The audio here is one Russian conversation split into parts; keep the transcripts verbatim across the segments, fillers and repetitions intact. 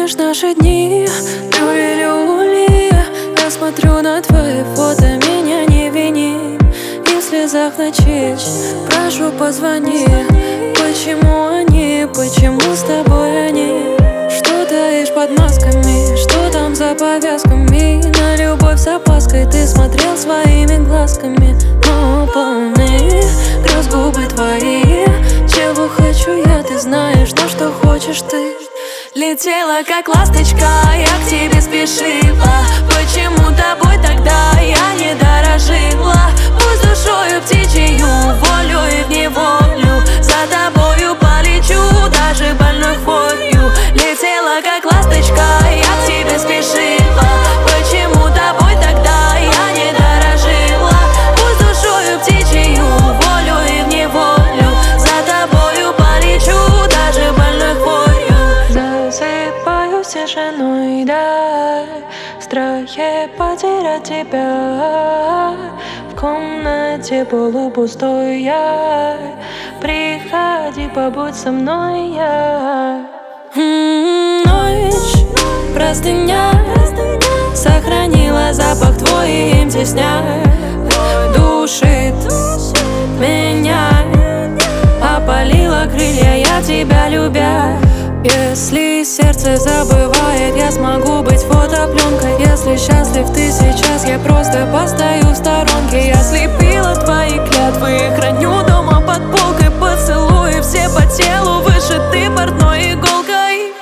помнишь наши дни, люли-люли? Я смотрю на твои фото, меня не вини. И в слезах ночить, прошу, позвони. Почему они, почему с тобой они? Что таишь под масками, что там за повязками? На любовь с опаской ты смотрел своими глазками. Но полны грез губы твои. Чего хочу я, ты знаешь, но что хочешь ты. Летела как ласточка, я к тебе спешила. Почему тобой тогда я не дорожила? Пусть душою птичью, волю и в неволю за тобою полечу, даже больной хворью. Летела как ласточка, я к тебе спешила. Почему тобой тогда я не дорожила? Пусть душою птичью, волю и в неволю за тобою полечу, даже больной хворью. Засыпаю тишиной, да, в страхе потерять тебя. В комнате полупустой я. Приходи, побудь со мной, я. М-м, ночь, простыня, сохранила запах твой, им тесня. Душит меня, опалила крылья, я тебя любя. Если сердце забывает, я смогу быть фотопленкой. Если счастлив ты сейчас, я просто постою в сторонке. Я слепила твои клятвы, храню дома под полкой. Поцелуи все по телу, вышиты портной иголкой.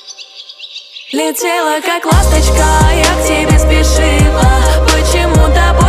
Летела как ласточка, я к тебе спешила. Почему тобой